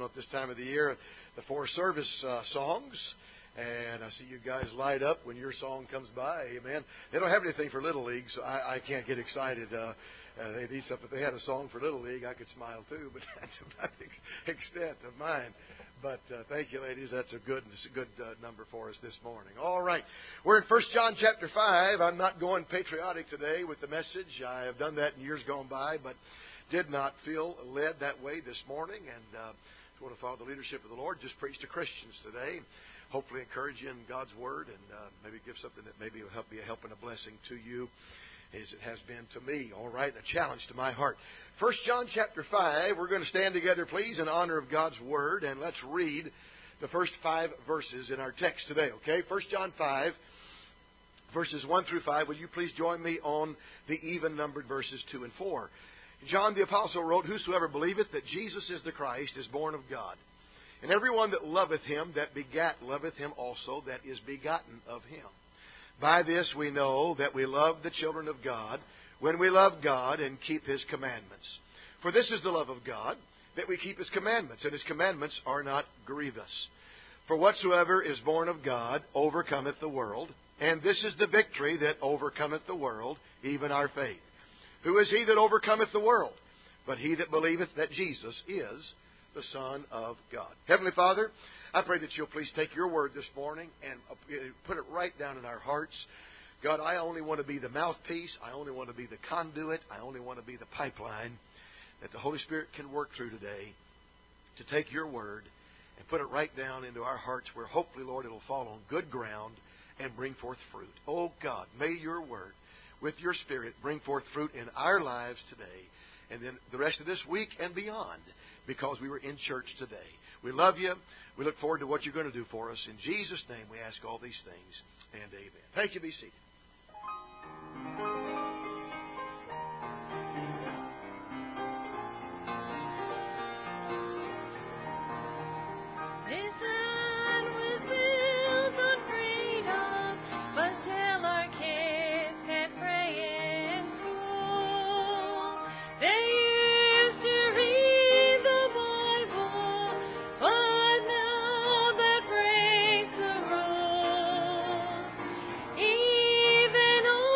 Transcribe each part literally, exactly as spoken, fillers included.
at this time of the year, the four service uh, songs. And I see you guys light up when your song comes by. Amen. They don't have anything for Little League, so I, I can't get excited. Uh, uh, they need something. If they had a song for Little League, I could smile too, but that's about the ex- extent of mine. But uh, thank you, ladies. That's a good, a good uh, number for us this morning. All right. We're in First John chapter five. I'm not going patriotic today with the message. I have done that in years gone by, but did not feel led that way this morning. And uh, I want to follow the leadership of the Lord. Just preach to Christians today. Hopefully encourage you in God's Word and uh, maybe give something that maybe will help be a help and a blessing to you as it has been to me. All right, a challenge to my heart. First John chapter five, we're going to stand together, please, in honor of God's Word, and let's read the first five verses in our text today, okay? First John five, verses one through five. Will you please join me on the even-numbered verses two and four? John the Apostle wrote, "Whosoever believeth that Jesus is the Christ is born of God. And everyone that loveth him that begat loveth him also that is begotten of him. By this we know that we love the children of God, when we love God and keep his commandments. For this is the love of God, that we keep his commandments, and his commandments are not grievous. For whatsoever is born of God overcometh the world, and this is the victory that overcometh the world, even our faith. Who is he that overcometh the world? But he that believeth that Jesus is the Son of God." Heavenly Father, I pray that you'll please take your word this morning and put it right down in our hearts. God, I only want to be the mouthpiece. I only want to be the conduit. I only want to be the pipeline that the Holy Spirit can work through today to take your word and put it right down into our hearts where hopefully, Lord, it'll fall on good ground and bring forth fruit. Oh, God, may your word with your Spirit bring forth fruit in our lives today and then the rest of this week and beyond, because we were in church today. We love you. We look forward to what you're going to do for us. In Jesus' name we ask all these things, and amen. Thank you. Be seated. Even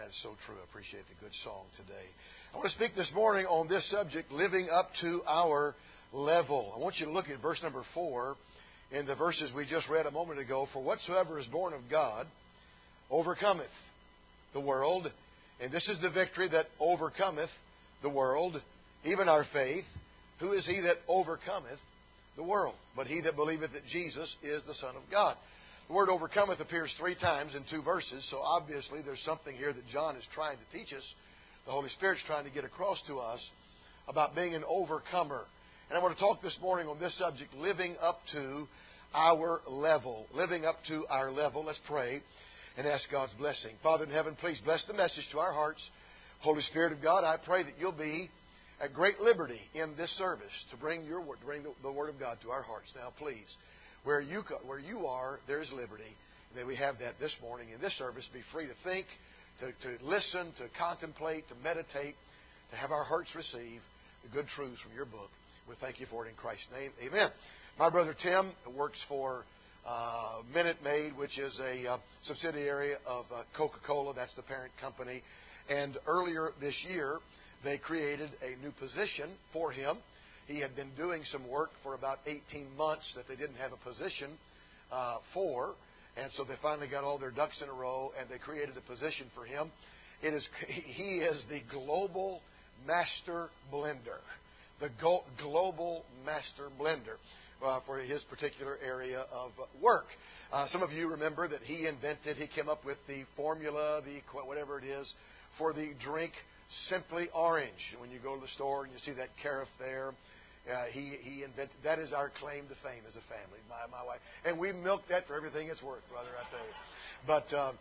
is so true. I appreciate the good song today. I want to speak this morning on this subject, living up to our level. I want you to look at verse number four in the verses we just read a moment ago. For whatsoever is born of God overcometh the world. And this is the victory that overcometh the world, even our faith. Who is he that overcometh the world? But he that believeth that Jesus is the Son of God. The word overcometh appears three times in two verses, so obviously there's something here that John is trying to teach us. The Holy Spirit's trying to get across to us about being an overcomer. And I want to talk this morning on this subject, living up to our level. Living up to our level. Let's pray and ask God's blessing. Father in heaven, please bless the message to our hearts. Holy Spirit of God, I pray that you'll be at great liberty in this service to bring your word, to bring the, the Word of God to our hearts. Now, please, where you where you are, there is liberty. May we have that this morning in this service. Be free to think, to, to listen, to contemplate, to meditate, to have our hearts receive the good truths from your book. We thank you for it in Christ's name. Amen. My brother Tim works for uh, Minute Maid, which is a uh, subsidiary of uh, Coca-Cola. That's the parent company. And earlier this year, they created a new position for him. He had been doing some work for about eighteen months that they didn't have a position uh, for. And so they finally got all their ducks in a row, and they created a position for him. It is He is the Global Master Blender. The go- Global Master Blender uh, for his particular area of work. Uh, some of you remember that he invented, he came up with the formula, the whatever it is, for the drink Simply Orange. When you go to the store and you see that carafe there, uh, he he invented. That is our claim to fame as a family, my my wife, and we milk that for everything it's worth, brother. I tell you. But uh,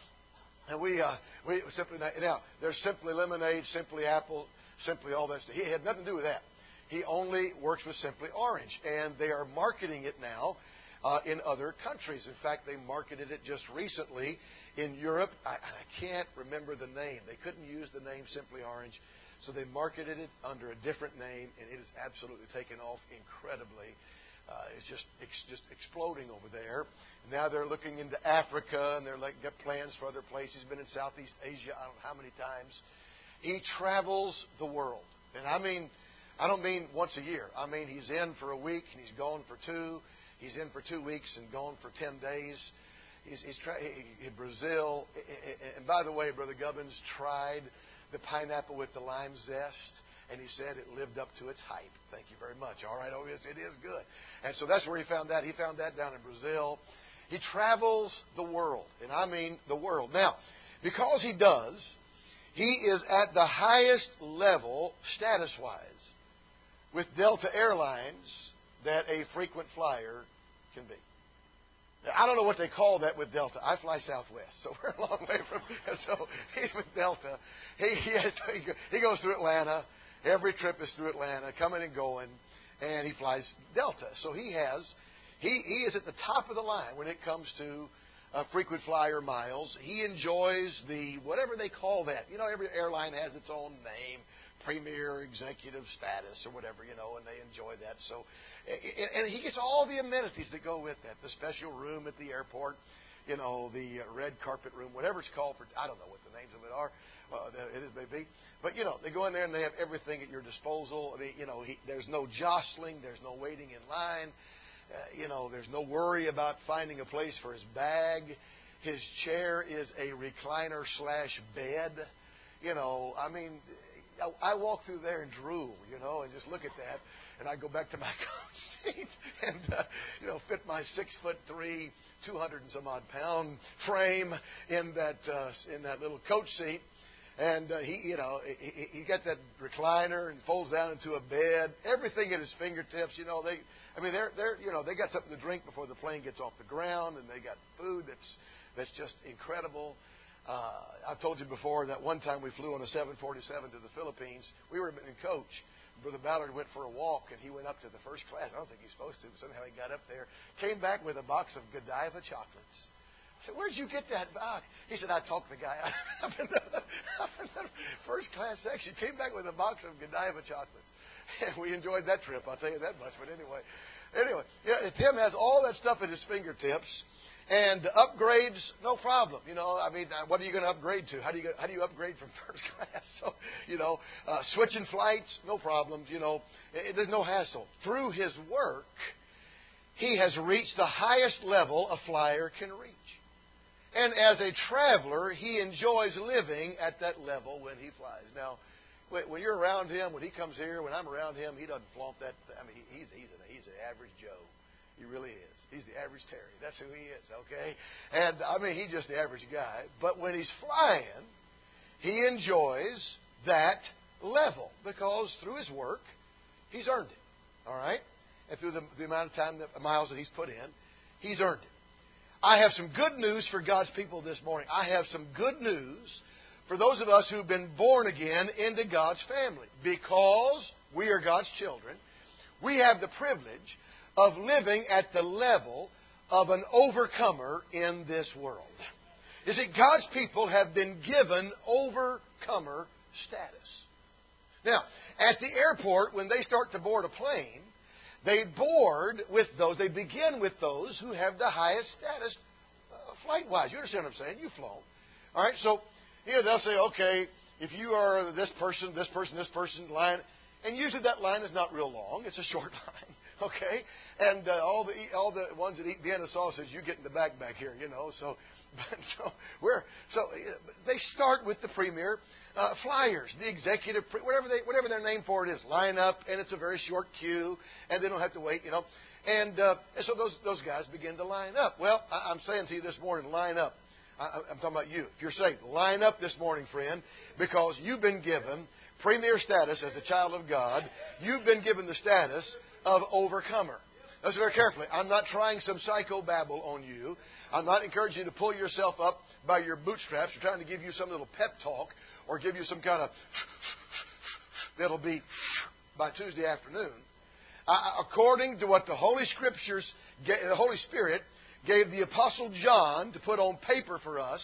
and we uh, we simply now there's Simply Lemonade, Simply Apple, Simply all that stuff. He had nothing to do with that. He only works with Simply Orange, and they are marketing it now uh, in other countries. In fact, they marketed it just recently in Europe. I, I can't remember the name. They couldn't use the name Simply Orange, so they marketed it under a different name, and it has absolutely taken off incredibly. Uh, it's just it's just exploding over there. Now they're looking into Africa, and they're like got plans for other places. He's been in Southeast Asia, I don't know how many times. He travels the world, and I mean. I don't mean once a year. I mean he's in for a week and he's gone for two. He's in for two weeks and gone for ten days. He's, he's tra- in Brazil. And by the way, Brother Gubbins tried the pineapple with the lime zest, and he said it lived up to its hype. Thank you very much. All right, oh yes, it is good. And so that's where he found that. He found that down in Brazil. He travels the world, and I mean the world. Now, because he does, he is at the highest level status-wise with Delta Airlines that a frequent flyer can be. Now, I don't know what they call that with Delta. I fly Southwest, so we're a long way from. So he's with Delta. He he, has to, he goes through Atlanta. Every trip is through Atlanta, coming and going, and he flies Delta. So he has he he is at the top of the line when it comes to uh, frequent flyer miles. He enjoys the whatever they call that. You know, every airline has its own name. Premier executive status or whatever, you know, and they enjoy that. So, and he gets all the amenities that go with that. The special room at the airport, you know, the red carpet room, whatever it's called. For I don't know what the names of it are. Uh, it is maybe, but you know, they go in there and they have everything at your disposal. I mean, you know, he, there's no jostling, there's no waiting in line. Uh, you know, there's no worry about finding a place for his bag. His chair is a recliner slash bed. You know, I mean. I walk through there and drool, you know, and just look at that, and I go back to my coach seat and, uh, you know, fit my six foot three, two hundred and some odd pound frame in that uh, in that little coach seat, and uh, he, you know, he, he got that recliner and folds down into a bed, everything at his fingertips, you know. They, I mean, they're they're you know they got something to drink before the plane gets off the ground, and they got food that's that's just incredible. Uh, I've told you before that one time we flew on a seven forty-seven to the Philippines. We were in coach. Brother Ballard went for a walk, and he went up to the first class. I don't think he's supposed to, but somehow he got up there. Came back with a box of Godiva chocolates. I said, where'd you get that box? He said, I talked the guy up in the, up in the first class section. Came back with a box of Godiva chocolates. And we enjoyed that trip, I'll tell you that much. But anyway, anyway, yeah, Tim has all that stuff at his fingertips. And upgrades, no problem. You know, I mean, what are you going to upgrade to? How do you go, how do you upgrade from first class? So, you know, uh, switching flights, no problems. You know, it, there's no hassle. Through his work, he has reached the highest level a flyer can reach. And as a traveler, he enjoys living at that level when he flies. Now, when you're around him, when he comes here, when I'm around him, he doesn't flaunt that. I mean, he's he's an, he's an average Joe. He really is. He's the average Terry. That's who he is, okay? And, I mean, he's just the average guy. But when he's flying, he enjoys that level because through his work, he's earned it, all right? And through the, the amount of time, the miles that he's put in, he's earned it. I have some good news for God's people this morning. I have some good news for those of us who've been born again into God's family. Because we are God's children, we have the privilege of living at the level of an overcomer in this world. You see, God's people have been given overcomer status. Now, at the airport, when they start to board a plane, they board with those, they begin with those who have the highest status uh, flight-wise. You understand what I'm saying? You've flown. All right, so here they'll say, okay, if you are this person, this person, this person, line, and usually that line is not real long. It's a short line. Okay, and uh, all the all the ones that eat Vienna sausage, you get in the back back here, you know. So, but, so we're so uh, they start with the premier uh, flyers, the executive, whatever they whatever their name for it is, line up, and it's a very short queue, and they don't have to wait, you know. And, uh, and so those those guys begin to line up. Well, I, I'm saying to you this morning, line up. I, I'm talking about you. If you're saved, line up this morning, friend, because you've been given premier status as a child of God. You've been given the status of overcomer. Listen very carefully. I'm not trying some psychobabble on you. I'm not encouraging you to pull yourself up by your bootstraps or trying to give you some little pep talk or give you some kind of that'll be by Tuesday afternoon. Uh, according to what the Holy Scriptures, the Holy Spirit gave the Apostle John to put on paper for us,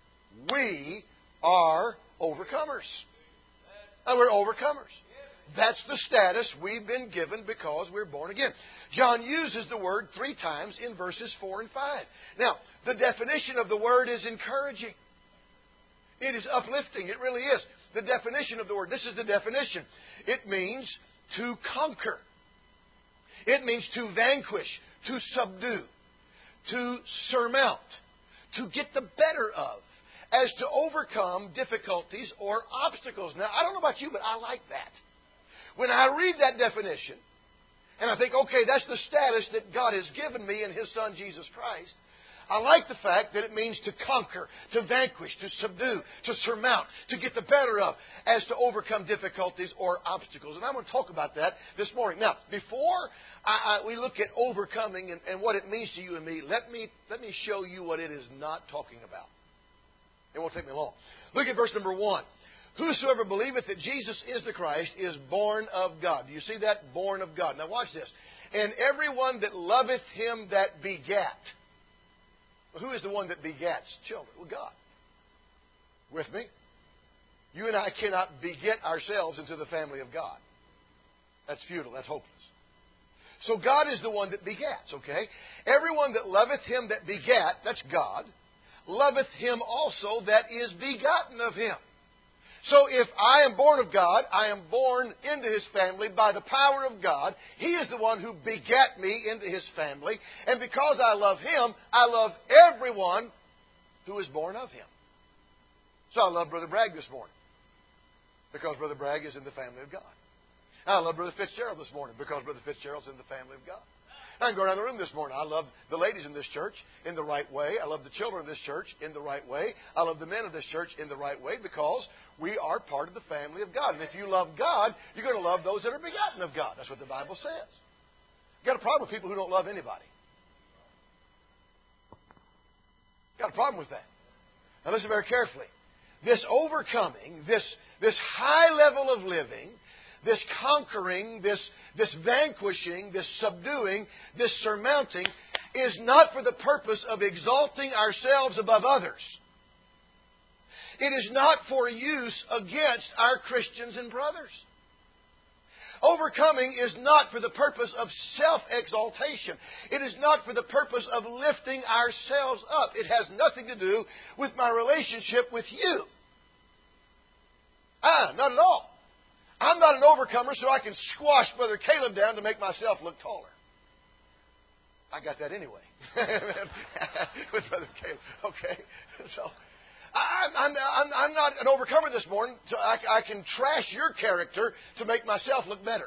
we are overcomers. And we're overcomers. That's the status we've been given because we're born again. John uses the word three times in verses four and five. Now, the definition of the word is encouraging. It is uplifting. It really is. The definition of the word, this is the definition. It means to conquer. It means to vanquish, to subdue, to surmount, to get the better of, as to overcome difficulties or obstacles. Now, I don't know about you, but I like that. When I read that definition, and I think, okay, that's the status that God has given me in His Son, Jesus Christ, I like the fact that it means to conquer, to vanquish, to subdue, to surmount, to get the better of, as to overcome difficulties or obstacles. And I'm going to talk about that this morning. Now, before I, I, we look at overcoming and, and what it means to you and me, let me, let me show you what it is not talking about. It won't take me long. Look at verse number one. Whosoever believeth that Jesus is the Christ is born of God. Do you see that? Born of God. Now watch this. And everyone that loveth Him that begat. Well, who is the one that begats children? Well, God. With me? You and I cannot beget ourselves into the family of God. That's futile. That's hopeless. So God is the one that begats, okay? Everyone that loveth Him that begat, that's God, loveth Him also that is begotten of Him. So if I am born of God, I am born into His family by the power of God. He is the one who begat me into His family. And because I love Him, I love everyone who is born of Him. So I love Brother Bragg this morning because Brother Bragg is in the family of God. I love Brother Fitzgerald this morning because Brother Fitzgerald's in the family of God. I can go around the room this morning. I love the ladies in this church in the right way. I love the children in this church in the right way. I love the men of this church in the right way because we are part of the family of God. And if you love God, you're going to love those that are begotten of God. That's what the Bible says. You've got a problem with people who don't love anybody. Got a problem with that. Now listen very carefully. This overcoming, this, this high level of living, this conquering, this, this vanquishing, this subduing, this surmounting is not for the purpose of exalting ourselves above others. It is not for use against our Christians and brothers. Overcoming is not for the purpose of self-exaltation. It is not for the purpose of lifting ourselves up. It has nothing to do with my relationship with you. Ah, not at all. I'm not an overcomer so I can squash Brother Caleb down to make myself look taller. I got that anyway. With Brother Caleb. Okay. So, I'm, I'm, I'm, I'm not an overcomer this morning, so I, I can trash your character to make myself look better.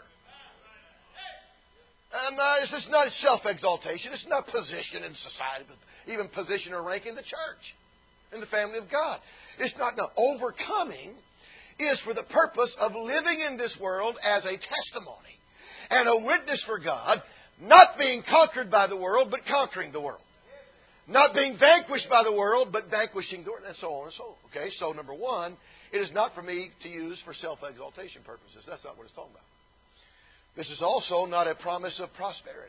Um, uh, it's just not self-exaltation. It's not position in society, but even position or rank in the church, in the family of God. It's not, no. Overcoming is for the purpose of living in this world as a testimony and a witness for God, not being conquered by the world, but conquering the world. Not being vanquished by the world, but vanquishing the world, and so on and so on. Okay, so number one, it is not for me to use for self-exaltation purposes. That's not what it's talking about. This is also not a promise of prosperity.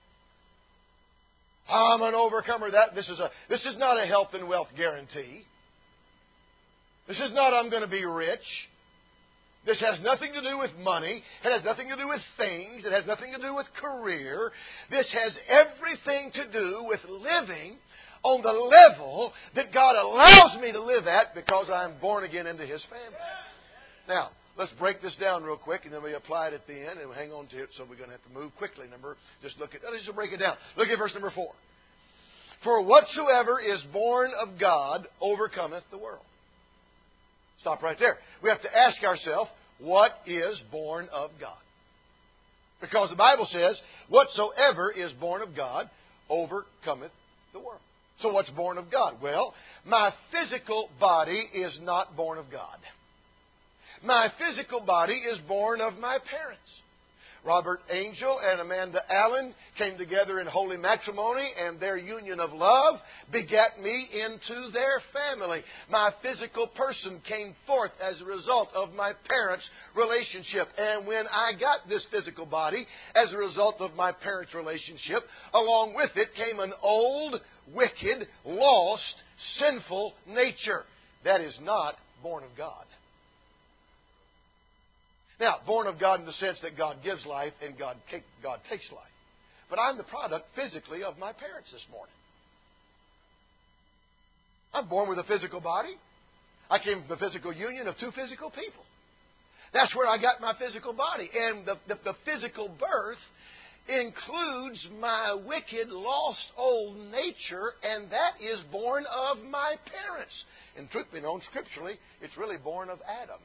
I'm an overcomer. That this is a this is not a health and wealth guarantee. This is not I'm going to be rich. This has nothing to do with money. It has nothing to do with things. It has nothing to do with career. This has everything to do with living on the level that God allows me to live at because I'm born again into His family. Now, let's break this down real quick, and then we apply it at the end, and we'll hang on to it, so we're going to have to move quickly. Number, just look at, let's just break it down. Look at verse number four. For whatsoever is born of God overcometh the world. Stop right there. We have to ask ourselves, what is born of God? Because the Bible says, whatsoever is born of God overcometh the world. So what's born of God? Well, my physical body is not born of God. My physical body is born of my parents. Robert Angel and Amanda Allen came together in holy matrimony, and their union of love begat me into their family. My physical person came forth as a result of my parents' relationship. And when I got this physical body as a result of my parents' relationship, along with it came an old, wicked, lost, sinful nature. That is not born of God. Now, born of God in the sense that God gives life and God, God takes life. But I'm the product physically of my parents this morning. I'm born with a physical body. I came from the physical union of two physical people. That's where I got my physical body. And the, the, the physical birth includes my wicked, lost old nature, and that is born of my parents. And truth be known, scripturally, it's really born of Adam,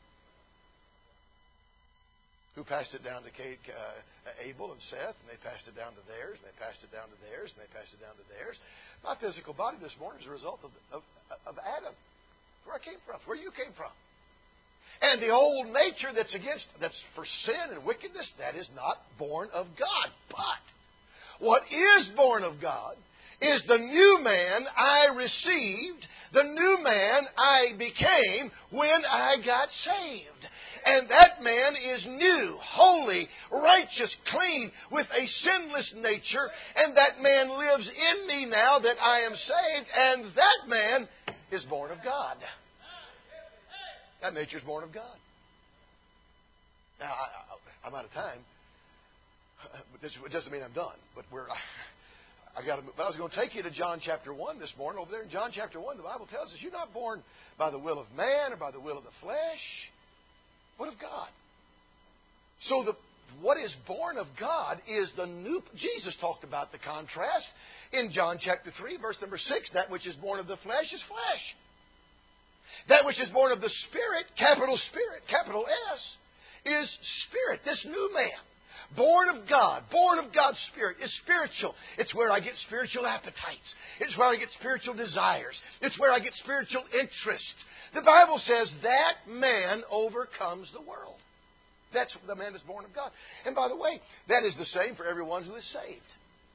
who passed it down to Cain, uh, Abel and Seth, and they passed it down to theirs, and they passed it down to theirs, and they passed it down to theirs. My physical body this morning is a result of, of, of Adam. Where I came from, where you came from. And the old nature that's against, that's for sin and wickedness, that is not born of God. But what is born of God is the new man I received, the new man I became when I got saved. And that man is new, holy, righteous, clean, with a sinless nature. And that man lives in me now that I am saved. And that man is born of God. That nature is born of God. Now, I, I, I'm out of time. But this doesn't mean I'm done. But we're... I got to, but I was going to take you to John chapter one this morning. Over there in John chapter one, the Bible tells us you're not born by the will of man or by the will of the flesh, but of God. So the what is born of God is the new... Jesus talked about the contrast in John chapter three, verse number six. That which is born of the flesh is flesh. That which is born of the Spirit, capital Spirit, capital S, is Spirit, this new man. Born of God, born of God's Spirit, is spiritual. It's where I get spiritual appetites. It's where I get spiritual desires. It's where I get spiritual interest. The Bible says that man overcomes the world. That's the man that's born of God. And by the way, that is the same for everyone who is saved.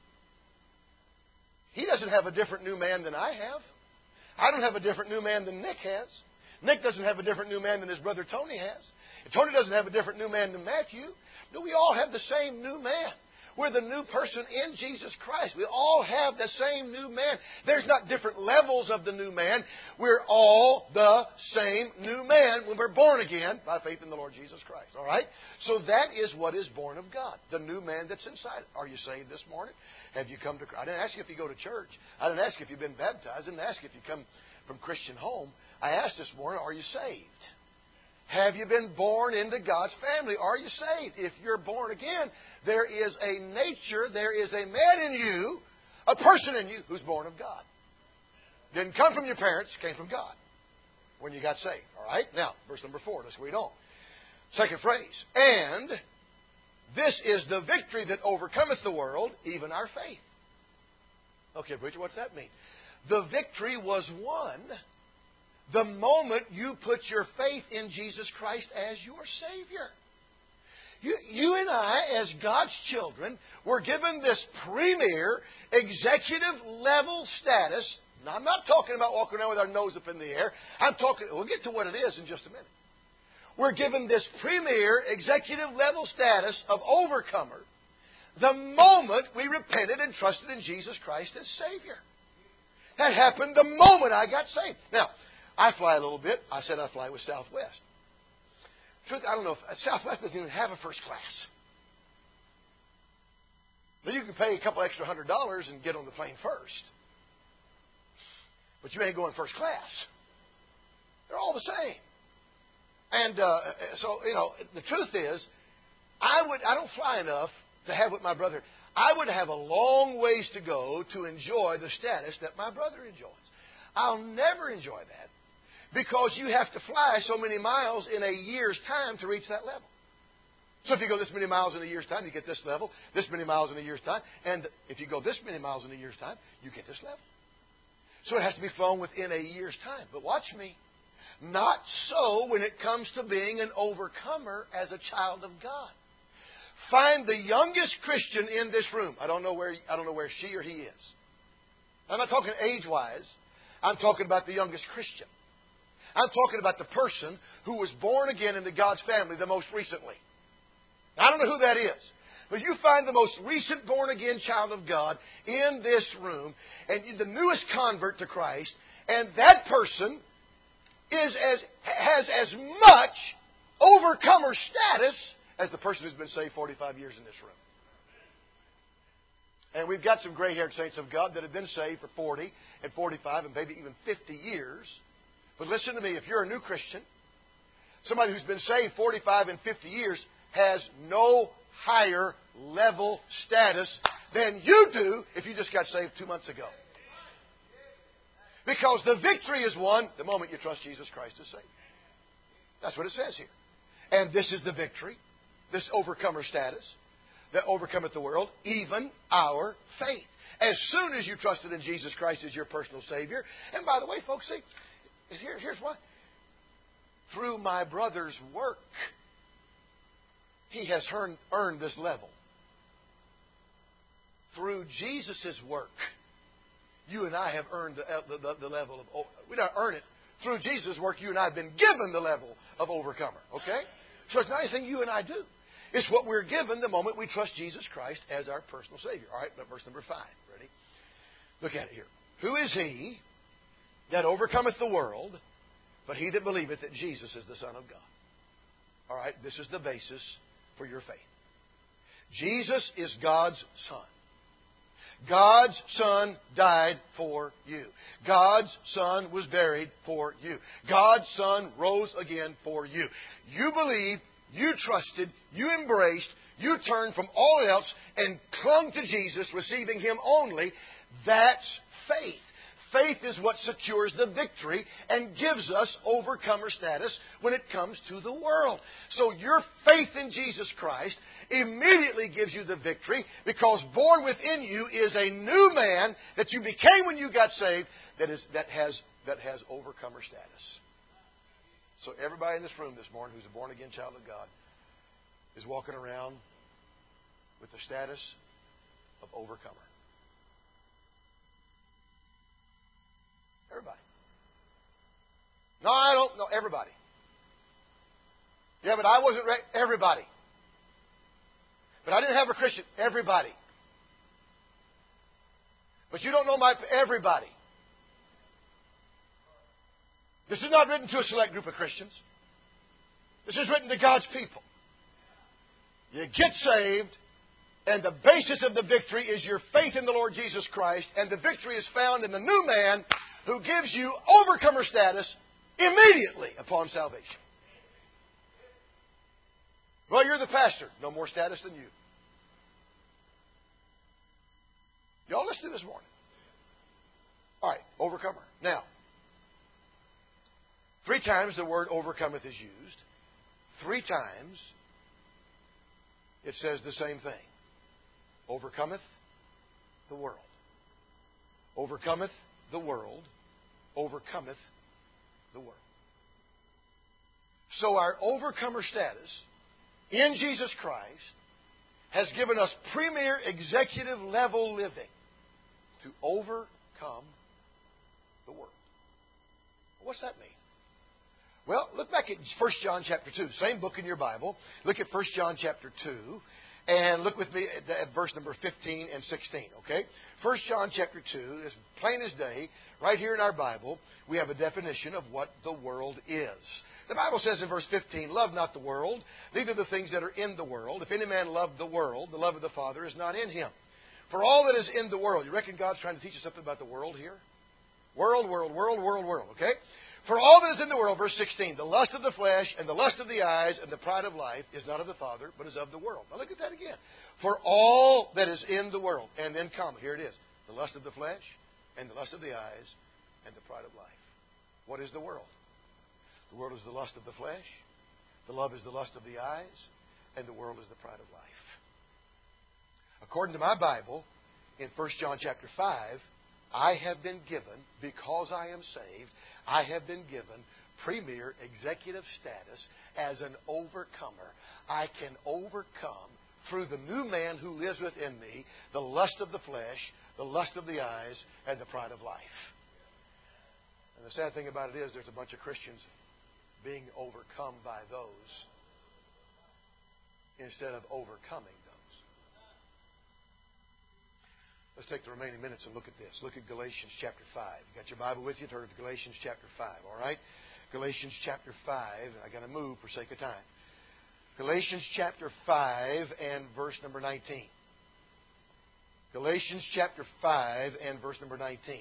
He doesn't have a different new man than I have. I don't have a different new man than Nick has. Nick doesn't have a different new man than his brother Tony has. And Tony doesn't have a different new man than Matthew. No, we all have the same new man. We're the new person in Jesus Christ. We all have the same new man. There's not different levels of the new man. We're all the same new man when we're born again by faith in the Lord Jesus Christ. All right? So that is what is born of God, the new man that's inside. Are you saved this morning? Have you come to Christ? I didn't ask you if you go to church. I didn't ask you if you've been baptized. I didn't ask you if you come from Christian home. I asked this morning, are you saved? Have you been born into God's family? Are you saved? If you're born again, there is a nature, there is a man in you, a person in you who's born of God. Didn't come from your parents, came from God when you got saved. All right? Now, verse number four, let's read on. Second phrase. And this is the victory that overcometh the world, even our faith. Okay, preacher, what's that mean? The victory was won the moment you put your faith in Jesus Christ as your Savior. You, you and I, as God's children, were given this premier, executive level status. Now, I'm not talking about walking around with our nose up in the air. I'm talking, we'll get to what it is in just a minute. We're given this premier, executive level status of overcomer the moment we repented and trusted in Jesus Christ as Savior. That happened the moment I got saved. Now, I fly a little bit. I said I fly with Southwest. Truth, I don't know if Southwest doesn't even have a first class. But you can pay a couple extra hundred dollars and get on the plane first. But you ain't going first class. They're all the same. And uh, so, you know, the truth is, I would I don't fly enough to have what my brother. I would have a long ways to go to enjoy the status that my brother enjoys. I'll never enjoy that because you have to fly so many miles in a year's time to reach that level. So if you go this many miles in a year's time, you get this level. This many miles in a year's time. And if you go this many miles in a year's time, you get this level. So it has to be flown within a year's time. But watch me. Not so when it comes to being an overcomer as a child of God. Find the youngest Christian in this room. I don't know where I don't know where she or he is. I'm not talking age-wise. I'm talking about the youngest Christian. I'm talking about the person who was born again into God's family the most recently. I don't know who that is. But you find the most recent born-again child of God in this room, and the newest convert to Christ, and that person is as has as much overcomer status as the person who's been saved forty-five years in this room. And we've got some gray-haired saints of God that have been saved for forty and forty-five and maybe even fifty years. But listen to me, if you're a new Christian, somebody who's been saved forty-five and fifty years has no higher level status than you do if you just got saved two months ago. Because the victory is won the moment you trust Jesus Christ as Savior. That's what it says here. And this is the victory, this overcomer status that overcometh the world, even our faith. As soon as you trusted in Jesus Christ as your personal Savior. And by the way, folks, see, here, here's why. Through my brother's work, he has earned, earned this level. Through Jesus' work, you and I have earned the, the, the level of... We don't earn it. Through Jesus' work, you and I have been given the level of overcomer. Okay? So it's not anything you and I do. It's what we're given the moment we trust Jesus Christ as our personal Savior. All right, verse number five. Ready? Look at it here. Who is he that overcometh the world, but he that believeth that Jesus is the Son of God? All right, this is the basis for your faith. Jesus is God's Son. God's Son died for you. God's Son was buried for you. God's Son rose again for you. You believed, you trusted, you embraced, you turned from all else and clung to Jesus, receiving Him only. That's faith. Faith is what secures the victory and gives us overcomer status when it comes to the world. So your faith in Jesus Christ immediately gives you the victory because born within you is a new man that you became when you got saved that is that has that has overcomer status. So everybody in this room this morning who's a born-again child of God is walking around with the status of overcomer. Everybody. No, I don't know. Everybody. Yeah, but I wasn't ready. Everybody. But I didn't have a Christian. Everybody. But you don't know my... Everybody. This is not written to a select group of Christians. This is written to God's people. You get saved, and the basis of the victory is your faith in the Lord Jesus Christ, and the victory is found in the new man who gives you overcomer status immediately upon salvation. Well, you're the pastor. No more status than you. Y'all listening this morning? All right, overcomer. Now, three times the word overcometh is used. Three times it says the same thing. Overcometh the world. Overcometh the world. Overcometh the world. So our overcomer status in Jesus Christ has given us premier executive level living to overcome the world. What's that mean? Well, look back at First John chapter two, same book in your Bible. Look at First John chapter two, and look with me at, at verse number fifteen and sixteen, okay? First John chapter two is plain as day. Right here in our Bible, we have a definition of what the world is. The Bible says in verse fifteen, love not the world, neither the things that are in the world. If any man love the world, the love of the Father is not in him. For all that is in the world, you reckon God's trying to teach us something about the world here? World, world, world, world, world, okay? For all that is in the world, verse sixteen, the lust of the flesh and the lust of the eyes and the pride of life is not of the Father, but is of the world. Now look at that again. For all that is in the world, and then comma, here it is, the lust of the flesh and the lust of the eyes and the pride of life. What is the world? The world is the lust of the flesh, the love is the lust of the eyes, and the world is the pride of life. According to my Bible, in First John chapter five, I have been given, because I am saved, I have been given premier executive status as an overcomer. I can overcome through the new man who lives within me the lust of the flesh, the lust of the eyes, and the pride of life. And the sad thing about it is there's a bunch of Christians being overcome by those instead of overcoming those. Let's take the remaining minutes and look at this. Look at Galatians chapter five. You got your Bible with you? Turn to Galatians chapter five, all right? Galatians chapter five. I got to move for sake of time. Galatians chapter five and verse number nineteen. Galatians chapter five and verse number nineteen.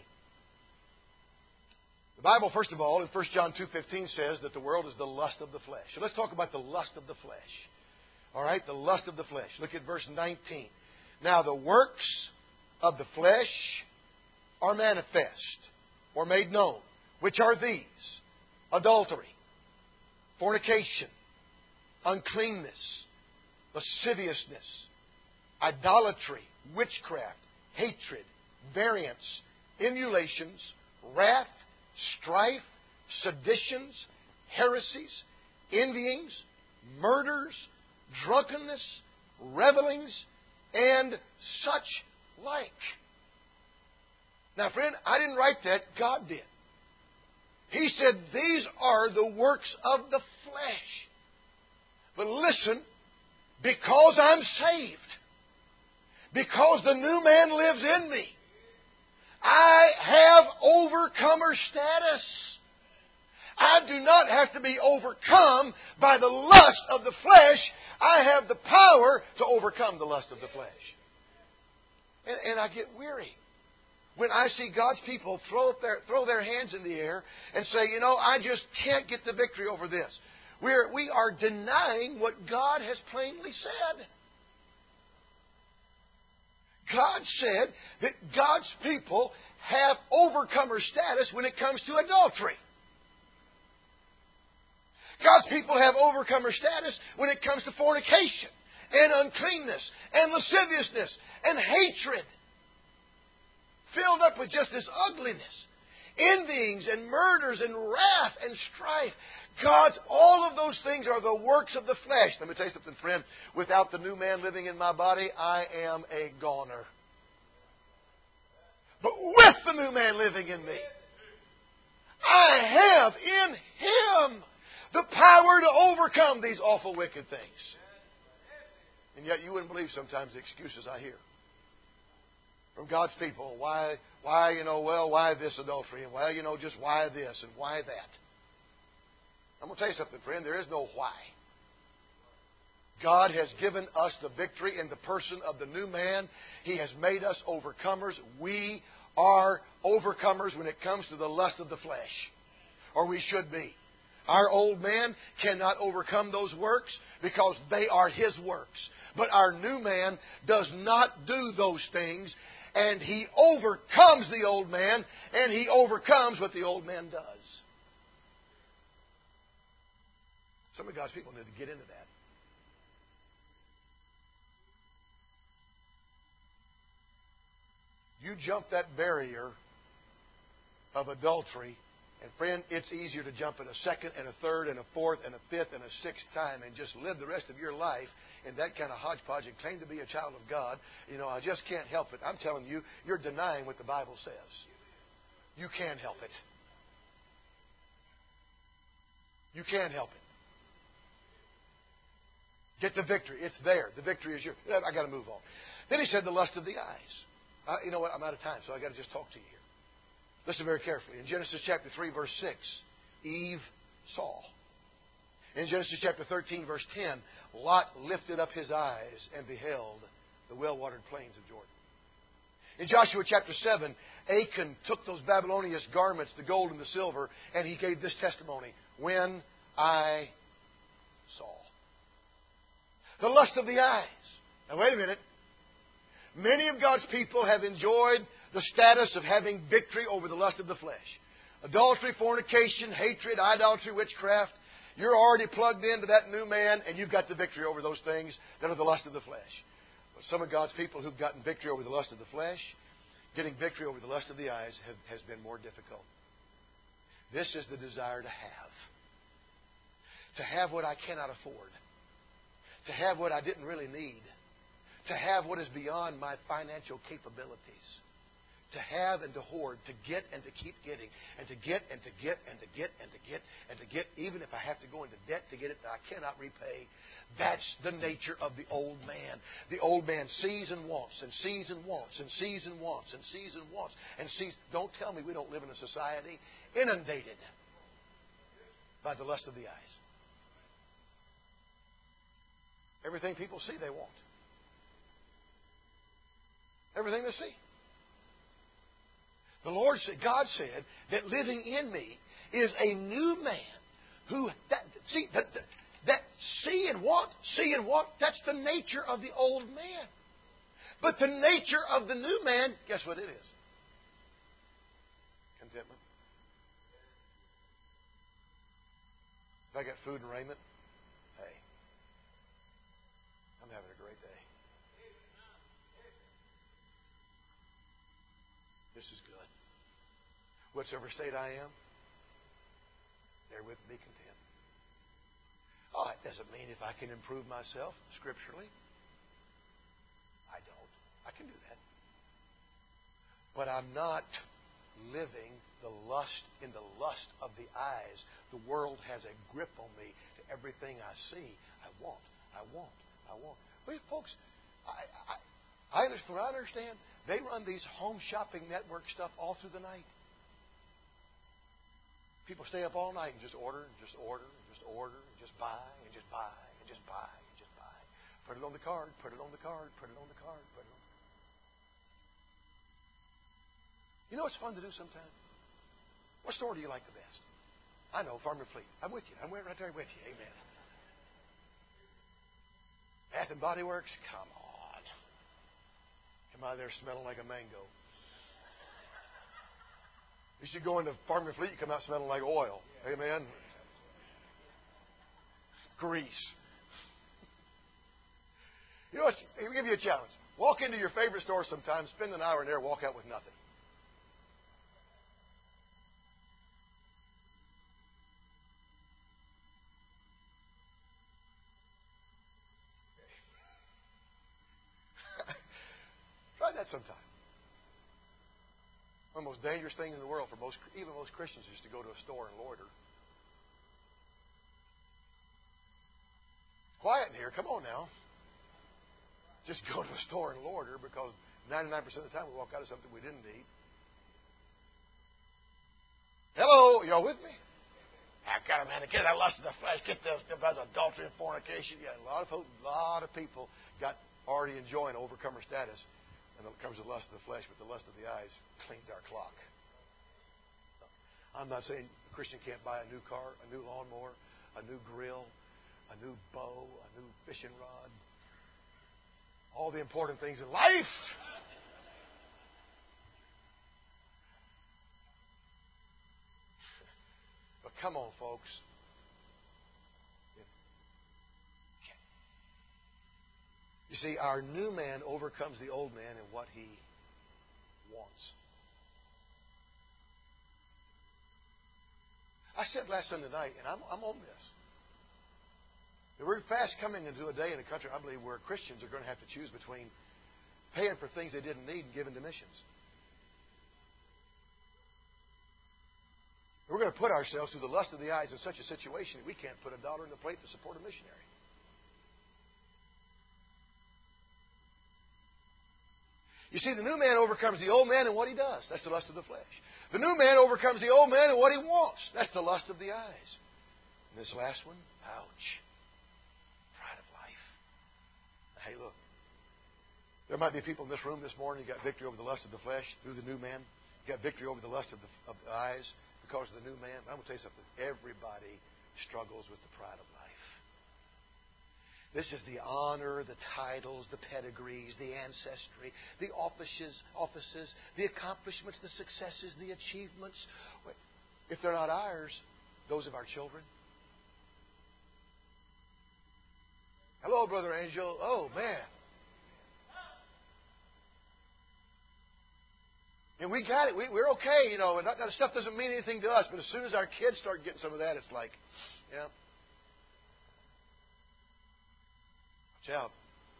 The Bible, first of all, in First John two fifteen says that the world is the lust of the flesh. So let's talk about the lust of the flesh. All right, the lust of the flesh. Look at verse nineteen. Now the works of the flesh are manifest, or made known, which are these: adultery, fornication, uncleanness, lasciviousness, idolatry, witchcraft, hatred, variance, emulations, wrath, strife, seditions, heresies, envyings, murders, drunkenness, revelings, and such like. Now, friend, I didn't write that. God did. He said these are the works of the flesh. But listen, because I'm saved, because the new man lives in me, I have overcomer status. I do not have to be overcome by the lust of the flesh. I have the power to overcome the lust of the flesh. And, and I get weary when I see God's people throw their, throw their hands in the air and say, you know, I just can't get the victory over this. We're, we are denying what God has plainly said. God said that God's people have overcomer status when it comes to adultery. God's people have overcomer status when it comes to fornication and uncleanness and lasciviousness and hatred, filled up with just this ugliness, envyings and murders and wrath and strife. God's, all of those things are the works of the flesh. Let me tell you something, friend. Without the new man living in my body, I am a goner. But with the new man living in me, I have in Him the power to overcome these awful wicked things. And yet you wouldn't believe sometimes the excuses I hear from God's people. Why, why, you know, well, why this adultery? And, well, you know, just why this and why that? I'm going to tell you something, friend. There is no why. God has given us the victory in the person of the new man. He has made us overcomers. We are overcomers when it comes to the lust of the flesh. Or we should be. Our old man cannot overcome those works because they are his works. But our new man does not do those things, and he overcomes the old man, and he overcomes what the old man does. Some of God's people need to get into that. You jump that barrier of adultery, and friend, it's easier to jump it a second and a third and a fourth and a fifth and a sixth time and just live the rest of your life in that kind of hodgepodge and claim to be a child of God. You know, I just can't help it. I'm telling you, you're denying what the Bible says. You can't help it. You can't help it. Get the victory. It's there. The victory is yours. I got to move on. Then he said the lust of the eyes. Uh, you know what? I'm out of time, so I got to just talk to you here. Listen very carefully. In Genesis chapter three, verse six, Eve saw. In Genesis chapter thirteen, verse ten, Lot lifted up his eyes and beheld the well-watered plains of Jordan. In Joshua chapter seven, Achan took those Babylonian garments, the gold and the silver, and he gave this testimony. When I saw. The lust of the eyes. Now wait a minute. Many of God's people have enjoyed the status of having victory over the lust of the flesh. Adultery, fornication, hatred, idolatry, witchcraft. You're already plugged into that new man, and you've got the victory over those things that are the lust of the flesh. But some of God's people who've gotten victory over the lust of the flesh, getting victory over the lust of the eyes have, has been more difficult. This is the desire to have. To have what I cannot afford. To have what I didn't really need. To have what is beyond my financial capabilities. To have and to hoard, to get and to keep getting, and to get and to get and to get and to get and to get, even if I have to go into debt to get it that I cannot repay. That's the nature of the old man. The old man sees and wants and sees and wants and sees and wants and sees and wants and sees. Don't tell me we don't live in a society inundated by the lust of the eyes. Everything people see, they want. Everything they see. The Lord said, God said that living in me is a new man who that see that, that, that see and want, see and want. That's the nature of the old man. But the nature of the new man, guess what it is? Contentment. If I got food and raiment, hey, I'm having a great day. This is good. Whatsoever state I am, therewith be content. Oh, it doesn't mean if I can improve myself scripturally. I don't. I can do that. But I'm not living the lust in the lust of the eyes. The world has a grip on me. To everything I see, I want, I want, I want. Wait, folks, I, I, I, from what I understand, they run these home shopping network stuff all through the night. People stay up all night and just order and just order and just order and just buy and just buy and just buy and just buy. Put it on the card, put it on the card, put it on the card, put it on the card. You know what's fun to do sometimes? What store do you like the best? I know, Farm and Fleet. I'm with you. I'm right there with you. Amen. Bath and Body Works? Come on. Come out of there smelling like a mango. You should go into Farm and Fleet, you come out smelling like oil. Amen. Grease. You know what? Let me give you a challenge. Walk into your favorite store sometime, spend an hour in there, walk out with nothing. Try that sometime. One of the most dangerous things in the world for most, even most Christians, is to go to a store and loiter. Quiet in here. Come on now. just go to the store and order, because ninety-nine percent of the time we walk out of something we didn't need. Hello, y'all with me? I got to, man, get that lust of the flesh, get the about adultery and fornication. Yeah, a lot of folks, a lot of people got already enjoying overcomer status, and it comes the lust of the flesh, but the lust of the eyes cleans our clock. I'm not saying a Christian can't buy a new car, a new lawnmower, a new grill, a new bow, a new fishing rod, all the important things in life. But come on, folks. You see, our new man overcomes the old man in what he wants. I said last Sunday night, and I'm, I'm on this. We're fast coming into a day in the country, I believe, where Christians are going to have to choose between paying for things they didn't need and giving to missions. We're going to put ourselves through the lust of the eyes in such a situation that we can't put a dollar in the plate to support a missionary. You see, the new man overcomes the old man in what he does. That's the lust of the flesh. The new man overcomes the old man in what he wants. That's the lust of the eyes. And this last one, ouch. Pride of life. Hey, look. There might be people in this room this morning who got victory over the lust of the flesh through the new man. You got victory over the lust of the, of the eyes because of the new man. I'm going to tell you something. Everybody struggles with the pride of life. This is the honor, the titles, the pedigrees, the ancestry, the offices, offices, the accomplishments, the successes, the achievements. If they're not ours, those of our children. Hello, Brother Angel. Oh, man. And we got it. We, we're okay, you know. And that, that stuff doesn't mean anything to us. But as soon as our kids start getting some of that, it's like, yeah. Watch out.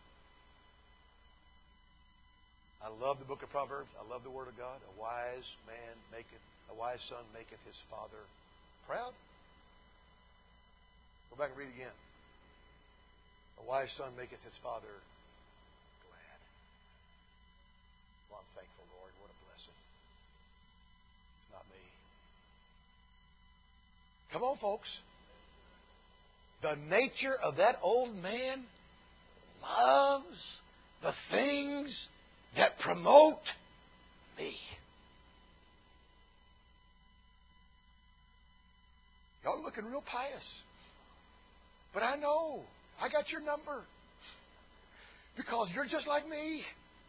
I love the book of Proverbs. I love the Word of God. A wise man maketh, a wise son maketh his father proud. Go back and read again. A wise son maketh his father glad. Well, I'm thankful, Lord. What a blessing. It's not me. Come on, folks. The nature of that old man loves the things that promote me. Y'all looking real pious. But I know. I got your number. Because you're just like me.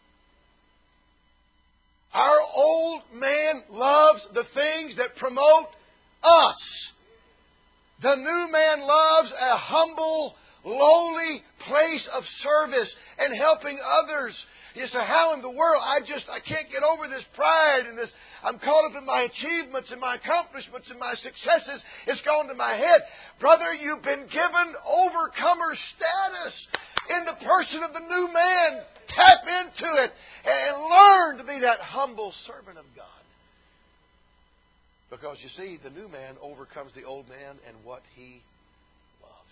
Our old man loves the things that promote us. The new man loves a humble, lowly place of service and helping others. You say, how in the world? I just, I can't get over this pride and this, I'm caught up in my achievements and my accomplishments and my successes. It's gone to my head. Brother, you've been given overcomer status in the person of the new man. Tap into it and learn to be that humble servant of God. Because you see, the new man overcomes the old man and what he loves.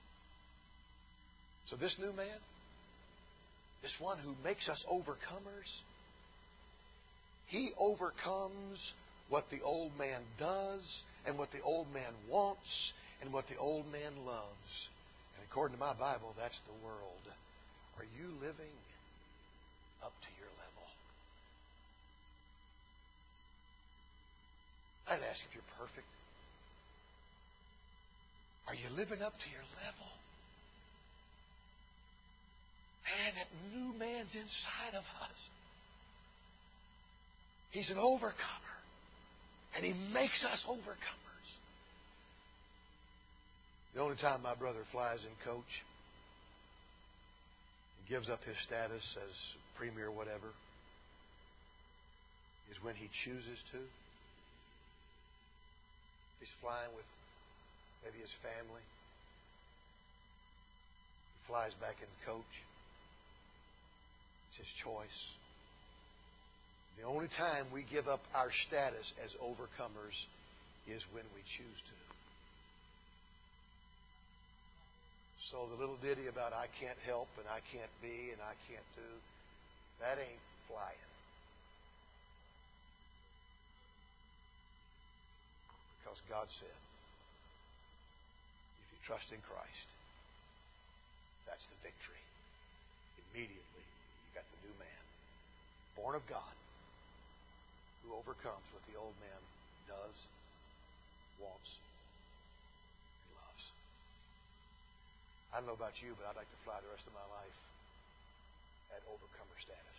So this new man, this one who makes us overcomers, he overcomes what the old man does and what the old man wants and what the old man loves. And according to my Bible, that's the world. Are you living up to your level? I didn't ask if you're perfect. Are you living up to your level? Man, that new man's inside of us. He's an overcomer. And he makes us overcomers. The only time my brother flies in coach and gives up his status as premier whatever is when he chooses to. He's flying with maybe his family. He flies back in the coach. It's his choice. The only time we give up our status as overcomers is when we choose to. So the little ditty about I can't help and I can't be and I can't do, that ain't flying. Because God said, if you trust in Christ, that's the victory. Immediately, you got the new man, born of God, who overcomes what the old man does, wants, and loves. I don't know about you, but I'd like to fly the rest of my life at overcomer status.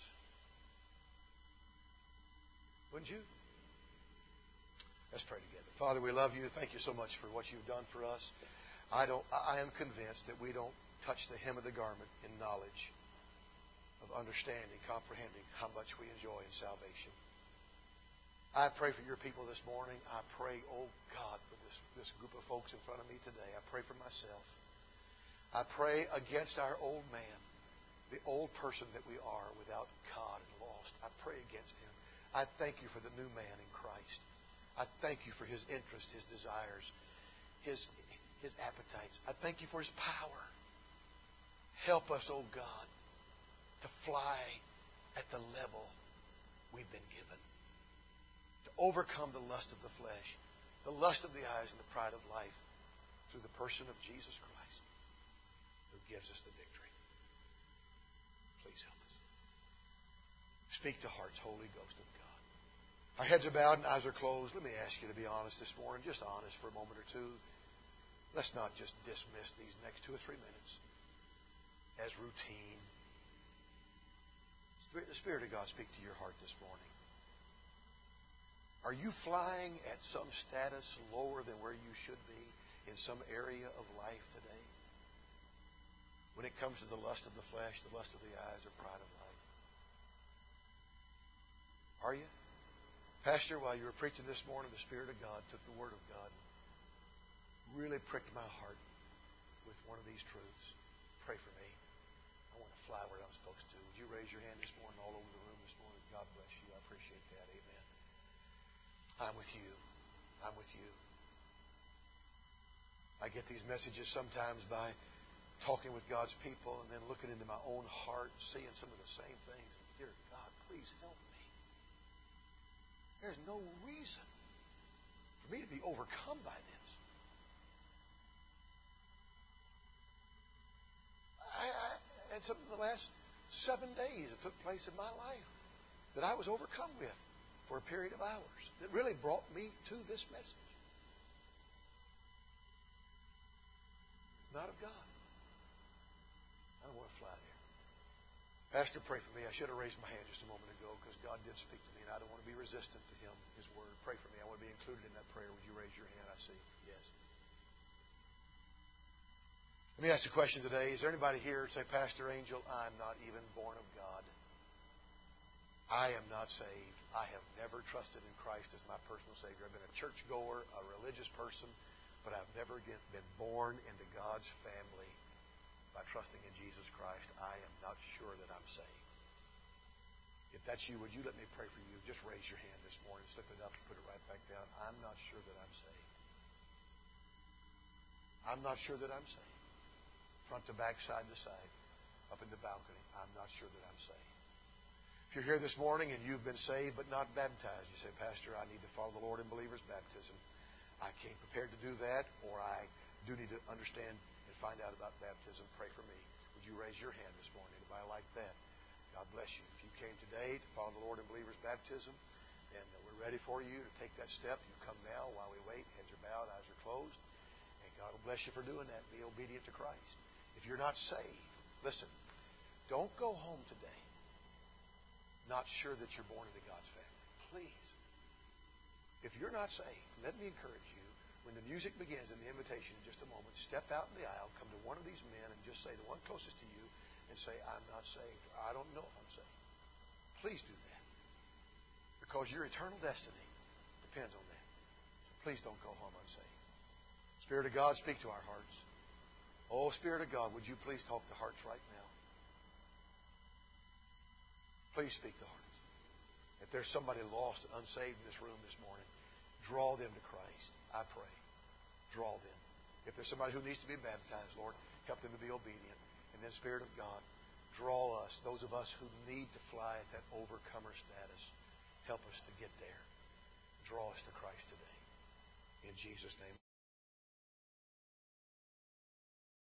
Wouldn't you? Let's pray together. Father, we love you. Thank you so much for what you've done for us. I don't. I am convinced that we don't touch the hem of the garment in knowledge of understanding, comprehending how much we enjoy in salvation. I pray for your people this morning. I pray, oh God, for this, this group of folks in front of me today. I pray for myself. I pray against our old man, the old person that we are without God and lost. I pray against him. I thank you for the new man in Christ. I thank you for his interest, his desires, his, his appetites. I thank you for his power. Help us, oh God, to fly at the level we've been given. To overcome the lust of the flesh, the lust of the eyes, and the pride of life through the person of Jesus Christ, who gives us the victory. Please help us. Speak to hearts, Holy Ghost of God. Our heads are bowed and eyes are closed. Let me ask you to be honest this morning, just honest for a moment or two. Let's not just dismiss these next two or three minutes as routine. The Spirit of God speak to your heart this morning. Are you flying at some status lower than where you should be in some area of life today? When it comes to the lust of the flesh, the lust of the eyes, or pride of life? Are you? Pastor, while you were preaching this morning, the Spirit of God took the Word of God and really pricked my heart with one of these truths. Pray for me. I want to fly where I'm supposed to. Would you raise your hand this morning all over the room this morning? God bless you. I appreciate that. Amen. I'm with you. I'm with you. I get these messages sometimes by talking with God's people and then looking into my own heart and seeing some of the same things. Dear God, please help me. There's no reason for me to be overcome by this. I, I, and some of the last seven days that took place in my life that I was overcome with for a period of hours that really brought me to this message. It's not of God. I don't want to fly there. Pastor, pray for me. I should have raised my hand just a moment ago because God did speak to me, and I don't want to be resistant to Him, His Word. Pray for me. I want to be included in that prayer. Would you raise your hand? I see. Yes. Let me ask you a question today. Is there anybody here who say, Pastor Angel, I'm not even born of God. I am not saved. I have never trusted in Christ as my personal Savior. I've been a churchgoer, a religious person, but I've never been born into God's family by trusting in Jesus Christ. I am not sure that I'm saved. If that's you, would you let me pray for you? Just raise your hand this morning, slip it up, and put it right back down. I'm not sure that I'm saved. I'm not sure that I'm saved. Front to back, side to side, up in the balcony. I'm not sure that I'm saved. If you're here this morning and you've been saved but not baptized, you say, Pastor, I need to follow the Lord in believer's baptism. I came prepared to do that, or I do need to understand and find out about baptism. Pray for me. Would you raise your hand this morning? Anybody like that? God bless you. If you came today to follow the Lord in believer's baptism, and we're ready for you to take that step, you come now while we wait. Heads are bowed, eyes are closed. And God will bless you for doing that. Be obedient to Christ. If you're not saved, listen, don't go home today not sure that you're born into God's family. Please. If you're not saved, let me encourage you, when the music begins and the invitation in just a moment, step out in the aisle, come to one of these men and just say, the one closest to you, and say, I'm not saved. Or, I don't know if I'm saved. Please do that. Because your eternal destiny depends on that. So please don't go home unsaved. Spirit of God, speak to our hearts. Oh, Spirit of God, would you please talk to hearts right now? Please speak to hearts. If there's somebody lost and unsaved in this room this morning, draw them to Christ. I pray. Draw them. If there's somebody who needs to be baptized, Lord, help them to be obedient. And then, Spirit of God, draw us, those of us who need to fly at that overcomer status. Help us to get there. Draw us to Christ today. In Jesus' name.